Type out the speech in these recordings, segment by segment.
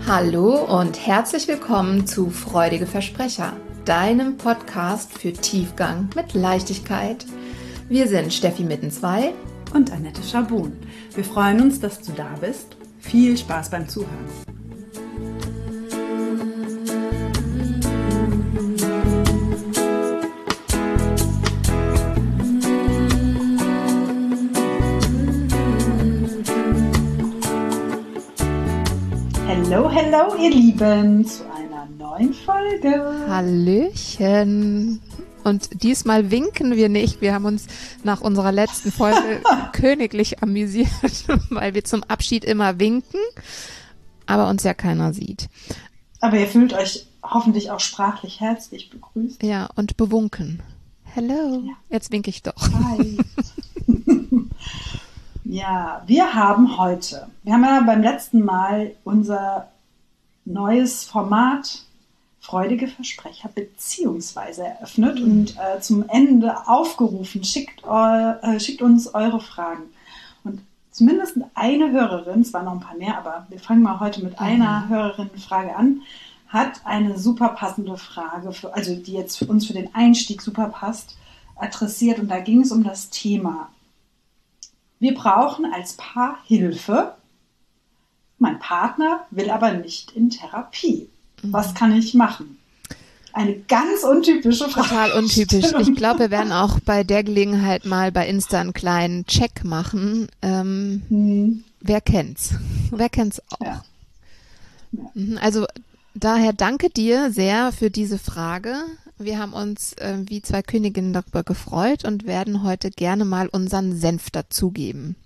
Hallo und herzlich willkommen zu Freudige Versprecher, deinem Podcast für Tiefgang mit Leichtigkeit. Wir sind Steffi Mittenzwei und Annette Schabun. Wir freuen uns, dass du da bist. Viel Spaß beim Zuhören. Hello, ihr Lieben, zu einer neuen Folge. Hallöchen. Und diesmal winken wir nicht. Wir haben uns nach unserer letzten Folge königlich amüsiert, weil wir zum Abschied immer winken, aber uns ja keiner sieht. Aber ihr fühlt euch hoffentlich auch sprachlich herzlich begrüßt. Ja, und bewunken. Hello. Ja. Jetzt winke ich doch. Hi. Ja, wir haben ja beim letzten Mal unser neues Format Freudige Versprecher beziehungsweise eröffnet und zum Ende aufgerufen, schickt uns eure Fragen. Und zumindest eine Hörerin, es waren noch ein paar mehr, aber wir fangen mal heute mit einer Hörerinnenfrage an, hat eine super passende Frage, die jetzt für uns für den Einstieg super passt, adressiert. Und da ging es um das Thema: Wir brauchen als Paar Hilfe. Mein Partner will aber nicht in Therapie. Was kann ich machen? Eine ganz untypische Frage. Total untypisch. Ich glaube, wir werden auch bei der Gelegenheit mal bei Insta einen kleinen Check machen. Wer kennt's? Wer kennt's auch? Ja. Ja. Also daher danke dir sehr für diese Frage. Wir haben uns wie zwei Königinnen darüber gefreut und werden heute gerne mal unseren Senf dazugeben.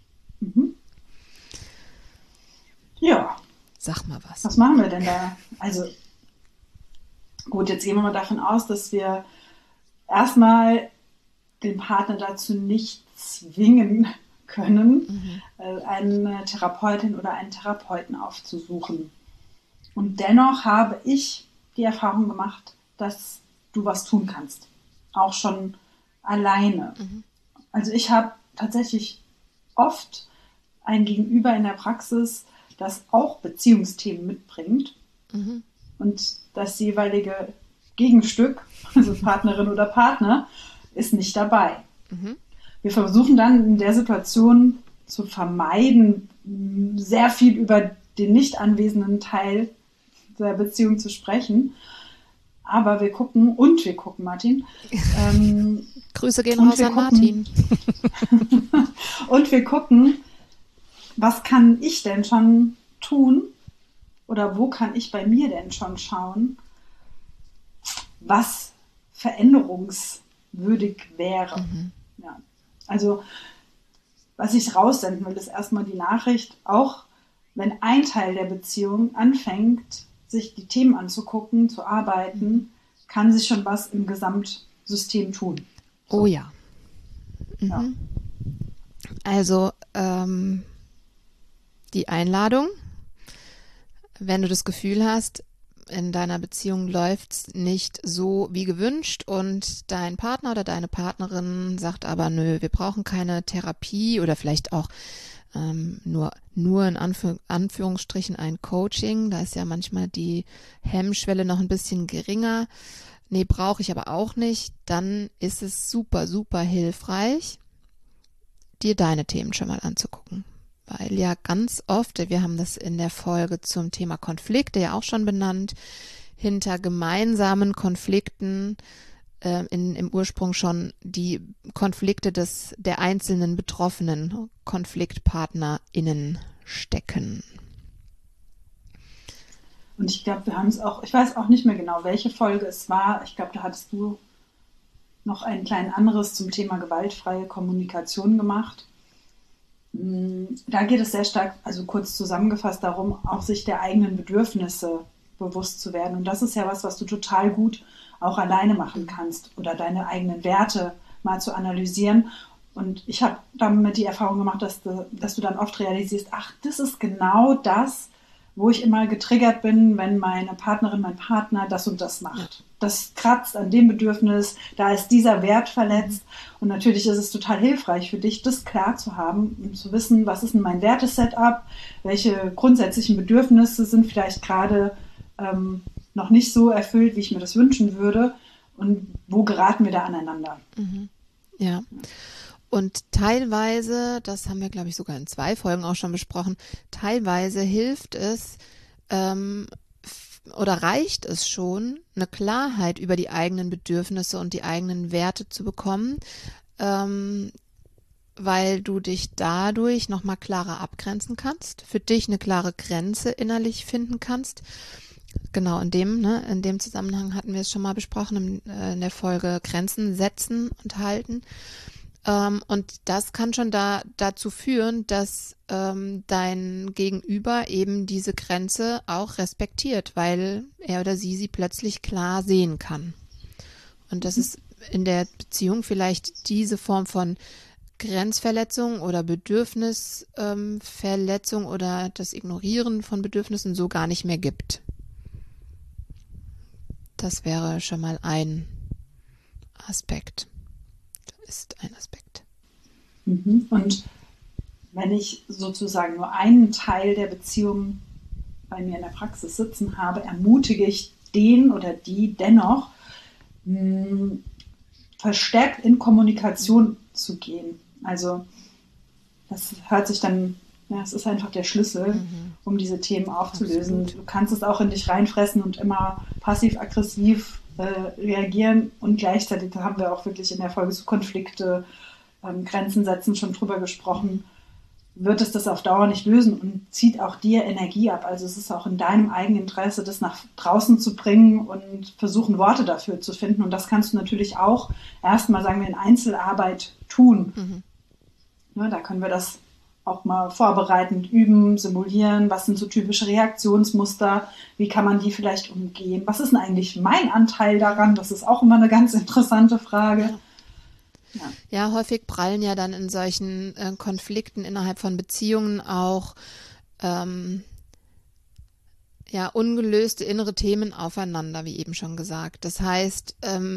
Ja. Sag mal was. Was machen wir denn da? Also gut, jetzt gehen wir mal davon aus, dass wir erstmal den Partner dazu nicht zwingen können, eine Therapeutin oder einen Therapeuten aufzusuchen. Und dennoch habe ich die Erfahrung gemacht, dass du was tun kannst. Auch schon alleine. Also ich habe tatsächlich oft ein Gegenüber in der Praxis, das auch Beziehungsthemen mitbringt und das jeweilige Gegenstück, also Partnerin oder Partner, ist nicht dabei. Wir versuchen dann in der Situation zu vermeiden, sehr viel über den nicht anwesenden Teil der Beziehung zu sprechen. Aber wir gucken, Martin. Grüße gehen raus an Martin. Und wir gucken, was kann ich denn schon tun oder wo kann ich bei mir denn schon schauen, was veränderungswürdig wäre. Ja. Also was ich raussenden will, ist erstmal die Nachricht, auch wenn ein Teil der Beziehung anfängt, sich die Themen anzugucken, zu arbeiten, kann sich schon was im Gesamtsystem tun. So. Oh ja. Ja. Also die Einladung, wenn du das Gefühl hast, in deiner Beziehung läuft's nicht so wie gewünscht und dein Partner oder deine Partnerin sagt aber, nö, wir brauchen keine Therapie oder vielleicht auch nur in Anführungsstrichen ein Coaching, da ist ja manchmal die Hemmschwelle noch ein bisschen geringer. Nee, brauche ich aber auch nicht. Dann ist es super, super hilfreich, dir deine Themen schon mal anzugucken. Weil ja ganz oft, wir haben das in der Folge zum Thema Konflikte ja auch schon benannt, hinter gemeinsamen Konflikten im Ursprung schon die Konflikte der einzelnen betroffenen KonfliktpartnerInnen stecken. Und ich glaube, wir haben es auch, ich weiß auch nicht mehr genau, welche Folge es war. Ich glaube, da hattest du noch ein klein anderes zum Thema gewaltfreie Kommunikation gemacht. Da geht es sehr stark, also kurz zusammengefasst, darum, auch sich der eigenen Bedürfnisse bewusst zu werden. Und das ist ja was du total gut auch alleine machen kannst oder deine eigenen Werte mal zu analysieren. Und ich habe damit die Erfahrung gemacht, dass du dann oft realisierst, ach, das ist genau das, wo ich immer getriggert bin, wenn meine Partnerin, mein Partner das und das macht. Ja. Das kratzt an dem Bedürfnis, da ist dieser Wert verletzt. Und natürlich ist es total hilfreich für dich, das klar zu haben und zu wissen, was ist denn mein Wertesetup, welche grundsätzlichen Bedürfnisse sind vielleicht gerade noch nicht so erfüllt, wie ich mir das wünschen würde und wo geraten wir da aneinander. Ja. Und teilweise, das haben wir, glaube ich, sogar in 2 Folgen auch schon besprochen, teilweise hilft es oder reicht es schon, eine Klarheit über die eigenen Bedürfnisse und die eigenen Werte zu bekommen, weil du dich dadurch nochmal klarer abgrenzen kannst, für dich eine klare Grenze innerlich finden kannst. Genau, in dem Zusammenhang hatten wir es schon mal besprochen, in der Folge Grenzen setzen und halten. Und das kann schon dazu führen, dass dein Gegenüber eben diese Grenze auch respektiert, weil er oder sie plötzlich klar sehen kann. Und das ist in der Beziehung vielleicht diese Form von Grenzverletzung oder Bedürfnisverletzung oder das Ignorieren von Bedürfnissen so gar nicht mehr gibt. Das wäre schon mal ein Aspekt. Ist ein Aspekt. Und wenn ich sozusagen nur einen Teil der Beziehung bei mir in der Praxis sitzen habe, ermutige ich den oder die dennoch, verstärkt in Kommunikation zu gehen. Also das hört sich dann, ja, es ist einfach der Schlüssel, um diese Themen aufzulösen. Absolut. Du kannst es auch in dich reinfressen und immer passiv-aggressiv reagieren und gleichzeitig, da haben wir auch wirklich in der Folge zu Konflikte, Grenzen setzen schon drüber gesprochen, wird es das auf Dauer nicht lösen und zieht auch dir Energie ab. Also es ist auch in deinem eigenen Interesse, das nach draußen zu bringen und versuchen, Worte dafür zu finden. Und das kannst du natürlich auch erstmal, sagen wir, in Einzelarbeit tun. Ja, da können wir das auch mal vorbereitend üben, simulieren, was sind so typische Reaktionsmuster, wie kann man die vielleicht umgehen, was ist denn eigentlich mein Anteil daran, das ist auch immer eine ganz interessante Frage. Ja, häufig prallen ja dann in solchen Konflikten innerhalb von Beziehungen auch ungelöste innere Themen aufeinander, wie eben schon gesagt. Das heißt,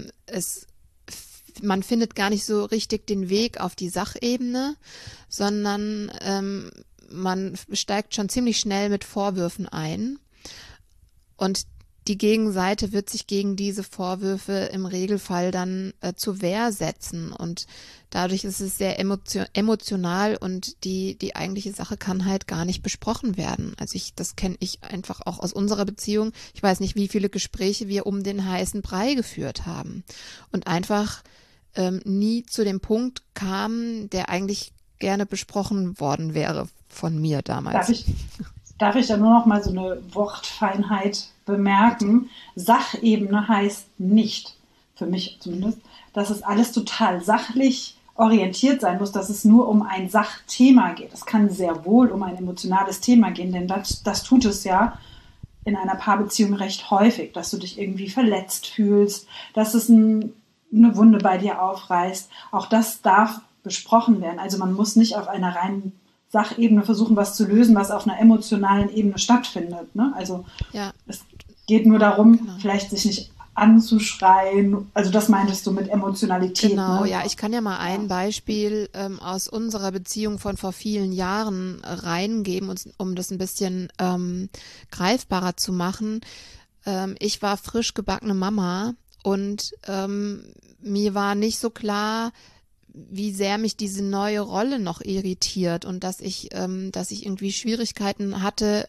man findet gar nicht so richtig den Weg auf die Sachebene, sondern man steigt schon ziemlich schnell mit Vorwürfen ein. Und die Gegenseite wird sich gegen diese Vorwürfe im Regelfall dann zur Wehr setzen. Und dadurch ist es sehr emotional und die eigentliche Sache kann halt gar nicht besprochen werden. Also das kenne ich einfach auch aus unserer Beziehung. Ich weiß nicht, wie viele Gespräche wir um den heißen Brei geführt haben. Und einfach nie zu dem Punkt kam, der eigentlich gerne besprochen worden wäre von mir damals. Darf ich da nur noch mal so eine Wortfeinheit bemerken? Sachebene heißt nicht, für mich zumindest, dass es alles total sachlich orientiert sein muss, dass es nur um ein Sachthema geht. Es kann sehr wohl um ein emotionales Thema gehen, denn das tut es ja in einer Paarbeziehung recht häufig, dass du dich irgendwie verletzt fühlst, dass es eine Wunde bei dir aufreißt. Auch das darf besprochen werden. Also man muss nicht auf einer reinen Sachebene versuchen, was zu lösen, was auf einer emotionalen Ebene stattfindet. Ne? Also es geht nur darum, vielleicht sich nicht anzuschreien. Also das meintest du mit Emotionalität. Genau, ne? Ja, ich kann ja mal ein Beispiel aus unserer Beziehung von vor vielen Jahren reingeben, um das ein bisschen greifbarer zu machen. Ich war frisch gebackene Mama und mir war nicht so klar, wie sehr mich diese neue Rolle noch irritiert und dass ich irgendwie Schwierigkeiten hatte,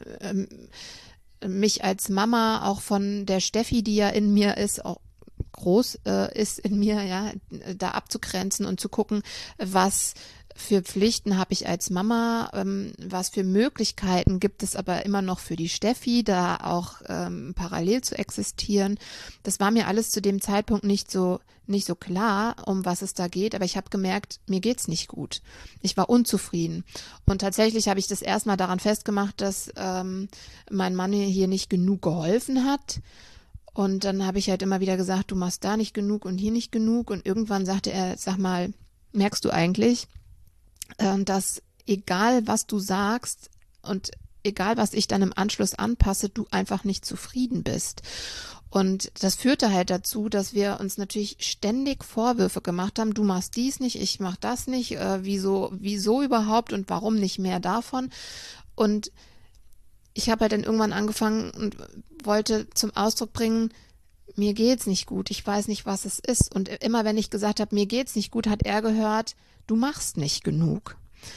mich als Mama auch von der Steffi, die ja in mir ist, auch groß ist in mir, ja, da abzugrenzen und zu gucken, was für Pflichten habe ich als Mama, was für Möglichkeiten gibt es aber immer noch für die Steffi, da auch parallel zu existieren. Das war mir alles zu dem Zeitpunkt nicht so klar, um was es da geht, aber ich habe gemerkt, mir geht's nicht gut. Ich war unzufrieden und tatsächlich habe ich das erstmal daran festgemacht, dass mein Mann mir hier nicht genug geholfen hat. Und dann habe ich halt immer wieder gesagt, du machst da nicht genug und hier nicht genug. Und irgendwann sagte er, sag mal, merkst du eigentlich, dass egal was du sagst und egal was ich dann im Anschluss anpasse, du einfach nicht zufrieden bist. Und das führte halt dazu, dass wir uns natürlich ständig Vorwürfe gemacht haben, du machst dies nicht, ich mach das nicht, wieso überhaupt und warum nicht mehr davon. Und ich habe halt dann irgendwann angefangen und wollte zum Ausdruck bringen, mir geht's nicht gut, ich weiß nicht, was es ist. Und immer wenn ich gesagt habe, mir geht's nicht gut, hat er gehört, du machst nicht genug.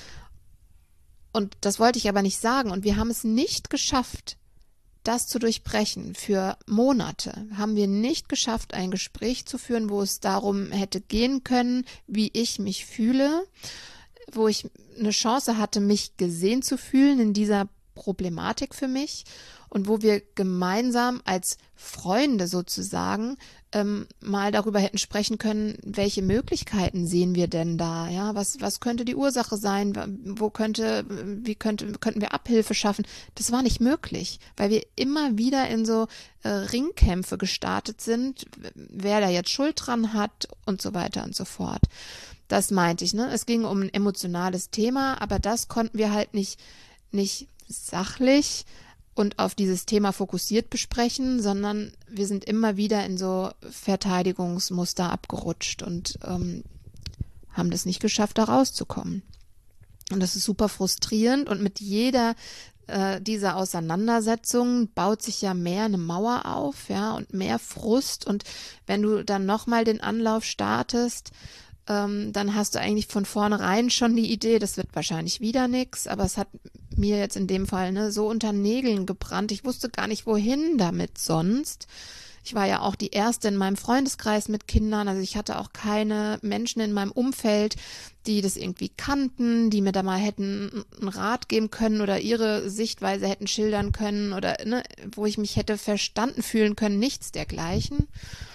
Und das wollte ich aber nicht sagen. Und wir haben es nicht geschafft, das zu durchbrechen. Für Monate haben wir nicht geschafft, ein Gespräch zu führen, wo es darum hätte gehen können, wie ich mich fühle, wo ich eine Chance hatte, mich gesehen zu fühlen in dieser Problematik für mich und wo wir gemeinsam als Freunde sozusagen mal darüber hätten sprechen können, welche Möglichkeiten sehen wir denn da, ja, was könnte die Ursache sein, könnten wir Abhilfe schaffen? Das war nicht möglich, weil wir immer wieder in so Ringkämpfe gestartet sind, wer da jetzt Schuld dran hat und so weiter und so fort. Das meinte ich, ne? Es ging um ein emotionales Thema, aber das konnten wir halt nicht sachlich und auf dieses Thema fokussiert besprechen, sondern wir sind immer wieder in so Verteidigungsmuster abgerutscht und haben das nicht geschafft, da rauszukommen. Und das ist super frustrierend und mit jeder dieser Auseinandersetzungen baut sich ja mehr eine Mauer auf, ja, und mehr Frust. Und wenn du dann nochmal den Anlauf startest, dann hast du eigentlich von vornherein schon die Idee, das wird wahrscheinlich wieder nix, aber es hat mir jetzt in dem Fall so unter Nägeln gebrannt. Ich wusste gar nicht, wohin damit sonst. Ich war ja auch die Erste in meinem Freundeskreis mit Kindern, also ich hatte auch keine Menschen in meinem Umfeld, die das irgendwie kannten, die mir da mal hätten einen Rat geben können oder ihre Sichtweise hätten schildern können oder wo ich mich hätte verstanden fühlen können, nichts dergleichen.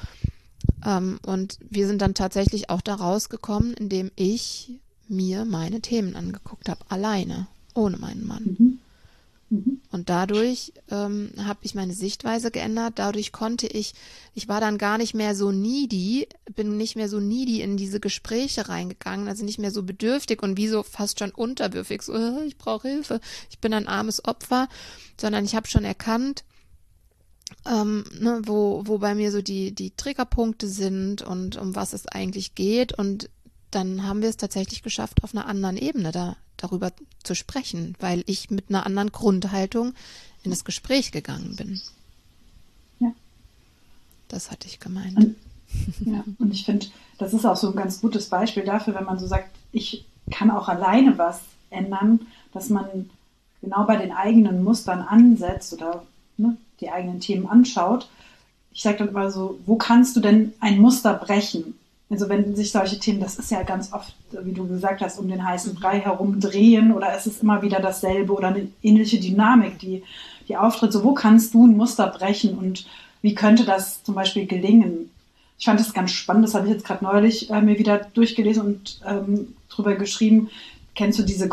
Und wir sind dann tatsächlich auch da rausgekommen, indem ich mir meine Themen angeguckt habe, alleine, ohne meinen Mann. Und dadurch habe ich meine Sichtweise geändert, dadurch konnte ich war dann gar nicht mehr so needy, bin nicht mehr so needy in diese Gespräche reingegangen, also nicht mehr so bedürftig und wie so fast schon unterwürfig, so, ich brauche Hilfe, ich bin ein armes Opfer, sondern ich habe schon erkannt, wo bei mir so die Triggerpunkte sind und um was es eigentlich geht. Und dann haben wir es tatsächlich geschafft, auf einer anderen Ebene darüber zu sprechen, weil ich mit einer anderen Grundhaltung in das Gespräch gegangen bin. Ja. Das hatte ich gemeint. Und ich finde, das ist auch so ein ganz gutes Beispiel dafür, wenn man so sagt, ich kann auch alleine was ändern, dass man genau bei den eigenen Mustern ansetzt oder die eigenen Themen anschaut. Ich sage dann immer so, wo kannst du denn ein Muster brechen? Also wenn sich solche Themen, das ist ja ganz oft, wie du gesagt hast, um den heißen Brei herum drehen oder es ist immer wieder dasselbe oder eine ähnliche Dynamik, die auftritt. So, wo kannst du ein Muster brechen und wie könnte das zum Beispiel gelingen? Ich fand das ganz spannend, das habe ich jetzt gerade neulich mir wieder durchgelesen und drüber geschrieben. Kennst du diese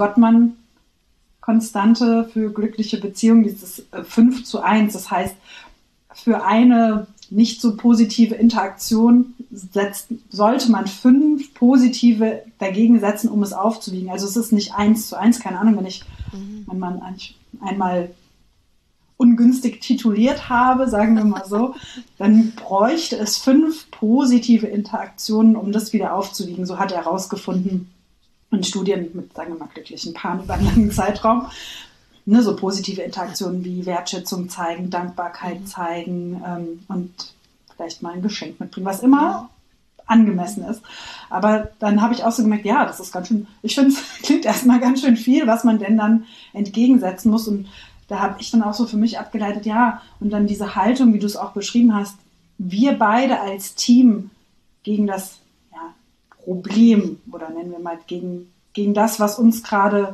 Gottman-Konstante für glückliche Beziehungen, dieses 5:1, das heißt, für eine nicht so positive Interaktion sollte man 5 positive dagegen setzen, um es aufzuwiegen. Also es ist nicht 1:1, keine Ahnung, wenn ich meinen Mann einmal ungünstig tituliert habe, sagen wir mal so, dann bräuchte es 5 positive Interaktionen, um das wieder aufzuwiegen. So hat er herausgefunden in Studien mit, sagen wir mal, glücklichen Paaren über einen langen Zeitraum. So positive Interaktionen wie Wertschätzung zeigen, Dankbarkeit zeigen und vielleicht mal ein Geschenk mitbringen, was immer angemessen ist. Aber dann habe ich auch so gemerkt, ja, das ist ganz schön, ich finde, es klingt erstmal ganz schön viel, was man denn dann entgegensetzen muss. Und da habe ich dann auch so für mich abgeleitet, ja, und dann diese Haltung, wie du es auch beschrieben hast, wir beide als Team gegen das Problem oder nennen wir mal gegen das, was uns gerade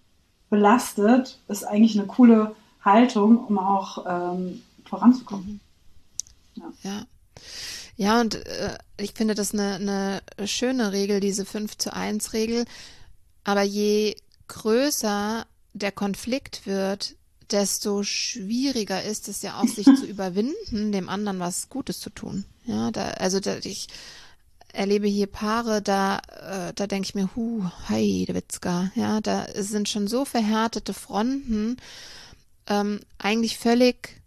belastet, ist eigentlich eine coole Haltung, um auch voranzukommen. Ja, und ich finde das eine schöne Regel, diese 5:1-Regel. Aber je größer der Konflikt wird, desto schwieriger ist es ja auch, sich zu überwinden, dem anderen was Gutes zu tun. Ja, ich erlebe hier Paare, da denke ich mir, Heidewitzka, ja, da sind schon so verhärtete Fronten eigentlich völlig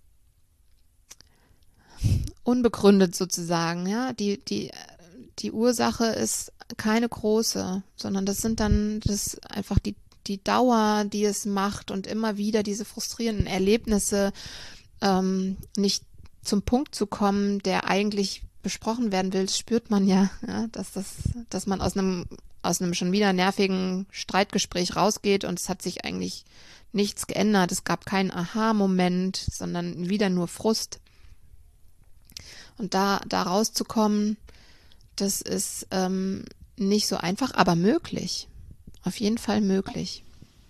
unbegründet sozusagen, ja. Die Ursache ist keine große, sondern das sind dann einfach die Dauer, die es macht und immer wieder diese frustrierenden Erlebnisse, nicht zum Punkt zu kommen, der eigentlich besprochen werden will. Das spürt man ja, dass man aus einem schon wieder nervigen Streitgespräch rausgeht und es hat sich eigentlich nichts geändert. Es gab keinen Aha-Moment, sondern wieder nur Frust. Und da rauszukommen, das ist nicht so einfach, aber möglich. Auf jeden Fall möglich.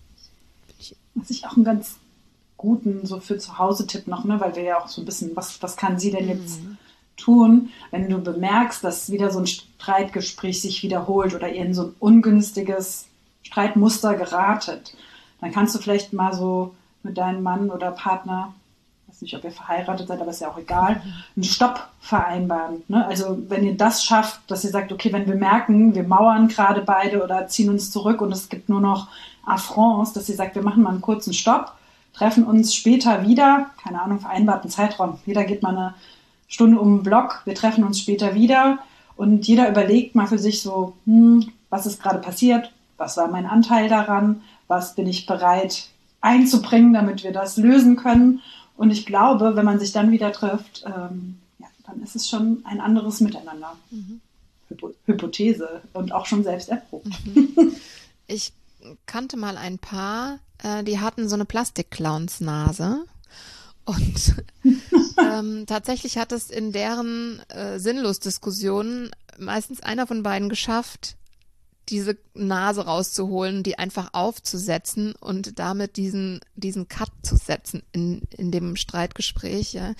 Was ich auch einen ganz guten, so für zu Hause Tipp noch, ne, weil wir ja auch so ein bisschen, was kann sie denn jetzt tun, wenn du bemerkst, dass wieder so ein Streitgespräch sich wiederholt oder ihr in so ein ungünstiges Streitmuster geratet, dann kannst du vielleicht mal so mit deinem Mann oder Partner, ich weiß nicht, ob ihr verheiratet seid, aber ist ja auch egal, einen Stopp vereinbaren. Ne? Also wenn ihr das schafft, dass ihr sagt, okay, wenn wir merken, wir mauern gerade beide oder ziehen uns zurück und es gibt nur noch Affronts, dass ihr sagt, wir machen mal einen kurzen Stopp, treffen uns später wieder, keine Ahnung, vereinbarten Zeitraum. Jeder geht mal eine Stunde um den Block, wir treffen uns später wieder und jeder überlegt mal für sich so, was ist gerade passiert, was war mein Anteil daran, was bin ich bereit einzubringen, damit wir das lösen können. Und ich glaube, wenn man sich dann wieder trifft, dann ist es schon ein anderes Miteinander. Hypothese und auch schon selbst erprobt. Ich kannte mal ein Paar, die hatten so eine Plastik-Clowns-Nase. Und tatsächlich hat es in deren Sinnlos-Diskussionen meistens einer von beiden geschafft, diese Nase rauszuholen, die einfach aufzusetzen und damit diesen Cut zu setzen in dem Streitgespräch, ja.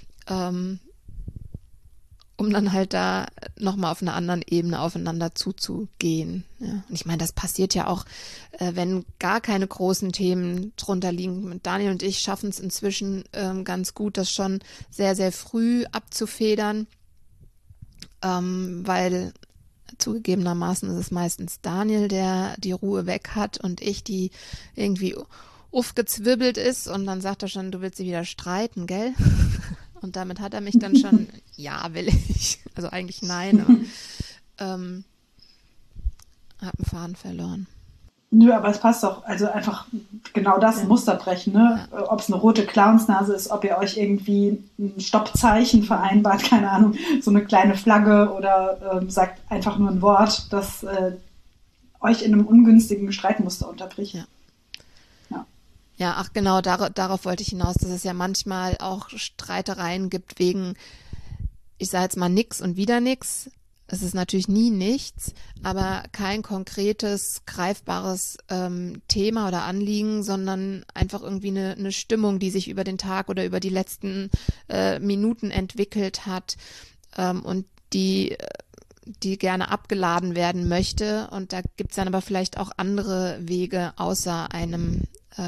Um dann halt da nochmal auf einer anderen Ebene aufeinander zuzugehen. Ja. Und ich meine, das passiert ja auch, wenn gar keine großen Themen drunter liegen. Daniel und ich schaffen es inzwischen ganz gut, das schon sehr, sehr früh abzufedern, weil zugegebenermaßen ist es meistens Daniel, der die Ruhe weg hat und ich, die irgendwie aufgezwirbelt ist und dann sagt er schon, du willst sie wieder streiten, gell? Und damit hat er mich dann schon, ja, will ich. Also eigentlich nein, aber hab einen Faden verloren. Nö, aber es passt doch. Also einfach genau das, Muster brechen, ne? Ja. Ob es eine rote Clownsnase ist, ob ihr euch irgendwie ein Stoppzeichen vereinbart, keine Ahnung, so eine kleine Flagge oder sagt einfach nur ein Wort, das euch in einem ungünstigen Streitmuster unterbricht. Ja. Ja, ach genau, darauf wollte ich hinaus, dass es ja manchmal auch Streitereien gibt wegen, ich sage jetzt mal nix und wieder nix. Es ist natürlich nie nichts, aber kein konkretes, greifbares Thema oder Anliegen, sondern einfach irgendwie eine Stimmung, die sich über den Tag oder über die letzten Minuten entwickelt hat und die gerne abgeladen werden möchte. Und da gibt's dann aber vielleicht auch andere Wege außer einem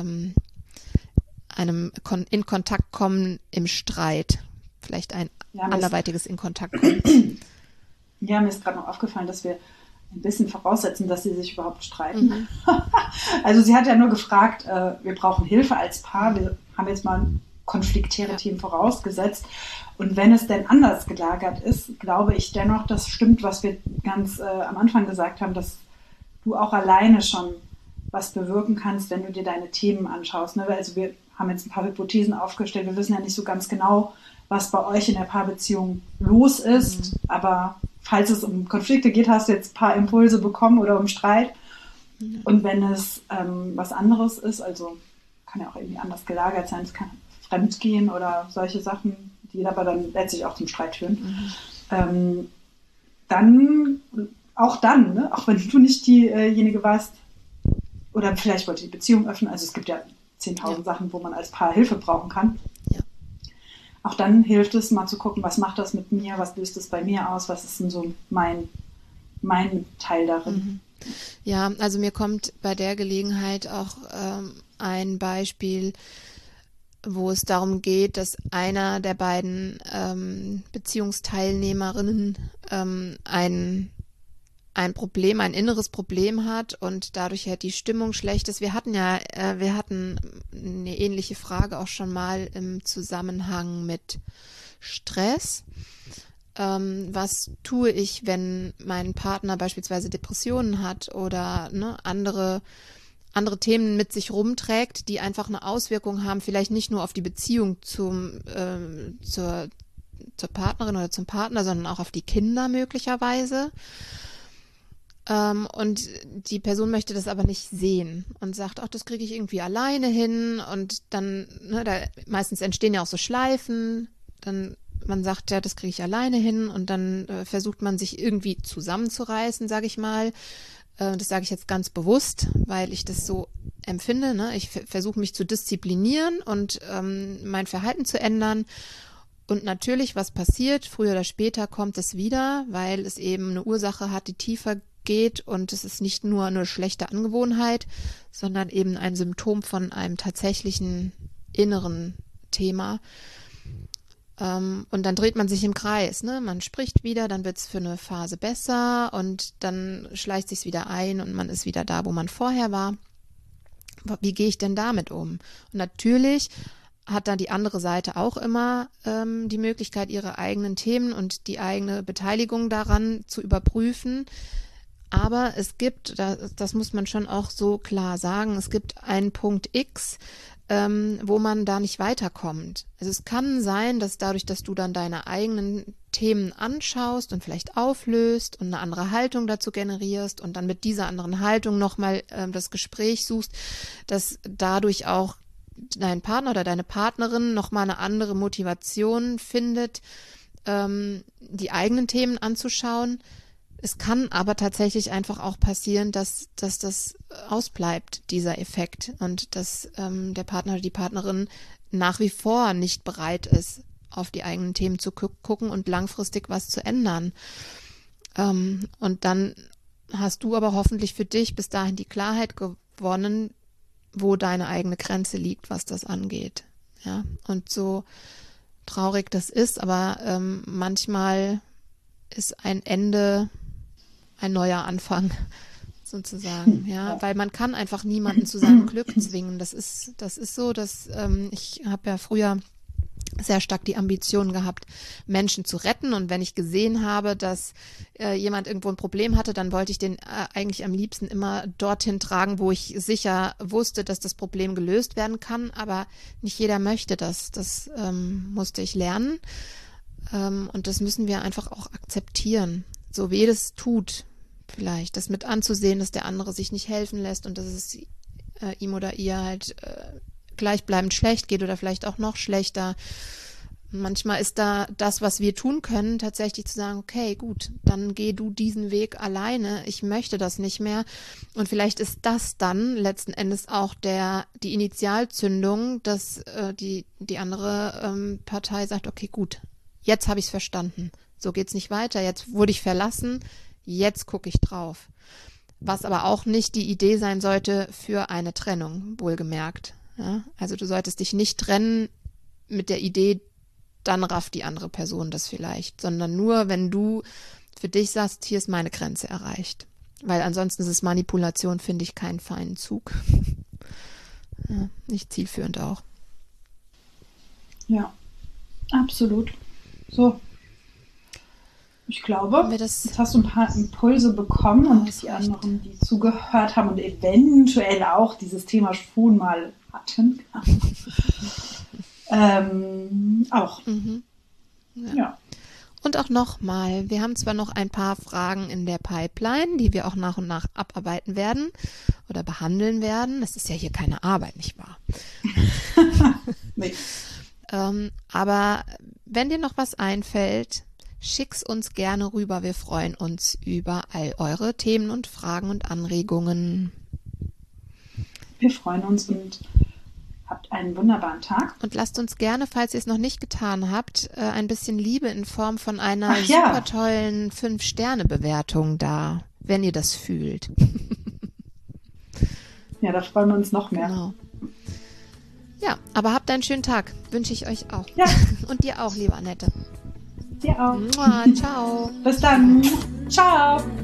in Kontakt kommen im Streit. Vielleicht ein anderweitiges in Kontakt kommen. Ja, mir ist gerade noch aufgefallen, dass wir ein bisschen voraussetzen, dass sie sich überhaupt streiten. Also sie hat ja nur gefragt, wir brauchen Hilfe als Paar. Wir haben jetzt mal konfliktäre Themen vorausgesetzt. Und wenn es denn anders gelagert ist, glaube ich dennoch, das stimmt, was wir ganz am Anfang gesagt haben, dass du auch alleine schon was bewirken kannst, wenn du dir deine Themen anschaust. Ne? Also wir haben jetzt ein paar Hypothesen aufgestellt. Wir wissen ja nicht so ganz genau, was bei euch in der Paarbeziehung los ist. Aber falls es um Konflikte geht, hast du jetzt ein paar Impulse bekommen oder um Streit. Und wenn es was anderes ist, also kann ja auch irgendwie anders gelagert sein, es kann Fremdgehen oder solche Sachen, die aber dann letztlich auch zum Streit führen, dann, ne? Auch wenn du nicht diejenige warst, oder vielleicht wollte die Beziehung öffnen, also es gibt ja 10.000 Sachen, wo man als Paar Hilfe brauchen kann. Ja. Auch dann hilft es mal zu gucken, was macht das mit mir, was löst es bei mir aus, was ist denn so mein Teil darin. Ja, also mir kommt bei der Gelegenheit auch ein Beispiel, wo es darum geht, dass einer der beiden Beziehungsteilnehmerinnen ein Problem, ein inneres Problem hat und dadurch halt die Stimmung schlecht ist. Wir hatten eine ähnliche Frage auch schon mal im Zusammenhang mit Stress. Was tue ich, wenn mein Partner beispielsweise Depressionen hat oder andere Themen mit sich rumträgt, die einfach eine Auswirkung haben, vielleicht nicht nur auf die Beziehung zur Partnerin oder zum Partner, sondern auch auf die Kinder möglicherweise. Und die Person möchte das aber nicht sehen und sagt, ach, das kriege ich irgendwie alleine hin. Und dann, meistens entstehen ja auch so Schleifen, dann man sagt, ja, das kriege ich alleine hin und dann versucht man sich irgendwie zusammenzureißen, sage ich mal. Das sage ich jetzt ganz bewusst, weil ich das so empfinde. Ne? Ich versuche mich zu disziplinieren und mein Verhalten zu ändern. Und natürlich, was passiert, früher oder später kommt es wieder, weil es eben eine Ursache hat, die tiefer geht und es ist nicht nur eine schlechte Angewohnheit, sondern eben ein Symptom von einem tatsächlichen inneren Thema. Und dann dreht man sich im Kreis, ne? Man spricht wieder, dann wird es für eine Phase besser und dann schleicht sich's wieder ein und man ist wieder da, wo man vorher war. Wie gehe ich denn damit um? Und natürlich hat dann die andere Seite auch immer die Möglichkeit, ihre eigenen Themen und die eigene Beteiligung daran zu überprüfen. Aber es gibt, das muss man schon auch so klar sagen, es gibt einen Punkt X, wo man da nicht weiterkommt. Also es kann sein, dass dadurch, dass du dann deine eigenen Themen anschaust und vielleicht auflöst und eine andere Haltung dazu generierst und dann mit dieser anderen Haltung nochmal das Gespräch suchst, dass dadurch auch dein Partner oder deine Partnerin nochmal eine andere Motivation findet, die eigenen Themen anzuschauen. Es kann aber tatsächlich einfach auch passieren, dass das ausbleibt, dieser Effekt, und dass der Partner oder die Partnerin nach wie vor nicht bereit ist, auf die eigenen Themen zu gucken und langfristig was zu ändern. Und dann hast du aber hoffentlich für dich bis dahin die Klarheit gewonnen, wo deine eigene Grenze liegt, was das angeht. Ja, und so traurig das ist, aber manchmal ist ein Ende ein neuer Anfang sozusagen, ja, weil man kann einfach niemanden zu seinem Glück zwingen. Das ist so, dass ich habe ja früher sehr stark die Ambition gehabt, Menschen zu retten, und wenn ich gesehen habe, dass jemand irgendwo ein Problem hatte, dann wollte ich den eigentlich am liebsten immer dorthin tragen, wo ich sicher wusste, dass das Problem gelöst werden kann, aber nicht jeder möchte das. Das musste ich lernen, und das müssen wir einfach auch akzeptieren, so weh das tut. Vielleicht das mit anzusehen, dass der andere sich nicht helfen lässt und dass es ihm oder ihr halt gleichbleibend schlecht geht oder vielleicht auch noch schlechter. Manchmal ist da das, was wir tun können, tatsächlich zu sagen, okay, gut, dann geh du diesen Weg alleine, ich möchte das nicht mehr. Und vielleicht ist das dann letzten Endes auch die Initialzündung, dass die andere Partei sagt, okay, gut, jetzt habe ich es verstanden, so geht's nicht weiter, jetzt wurde ich verlassen, jetzt gucke ich drauf. Was aber auch nicht die Idee sein sollte für eine Trennung, wohlgemerkt. Ja? Also du solltest dich nicht trennen mit der Idee, dann rafft die andere Person das vielleicht, sondern nur, wenn du für dich sagst, hier ist meine Grenze erreicht. Weil ansonsten ist es Manipulation, finde ich, keinen feinen Zug. Ja, nicht zielführend auch. Ja, absolut. So. Ich glaube, jetzt hast du ein paar Impulse bekommen und die anderen, die zugehört haben und eventuell auch dieses Thema schon mal hatten, auch. Mhm. Ja. Und auch nochmal, wir haben zwar noch ein paar Fragen in der Pipeline, die wir auch nach und nach abarbeiten werden oder behandeln werden. Das ist ja hier keine Arbeit, nicht wahr? Nee. Aber wenn dir noch was einfällt, schick's uns gerne rüber. Wir freuen uns über all eure Themen und Fragen und Anregungen. Wir freuen uns und habt einen wunderbaren Tag. Und lasst uns gerne, falls ihr es noch nicht getan habt, ein bisschen Liebe in Form von einer super tollen 5-Sterne-Bewertung da, wenn ihr das fühlt. Ja, da freuen wir uns noch mehr. Genau. Ja, aber habt einen schönen Tag. Wünsche ich euch auch. Ja. Und dir auch, liebe Annette. Dir auch. Mua, ciao. Bis dann. Ciao.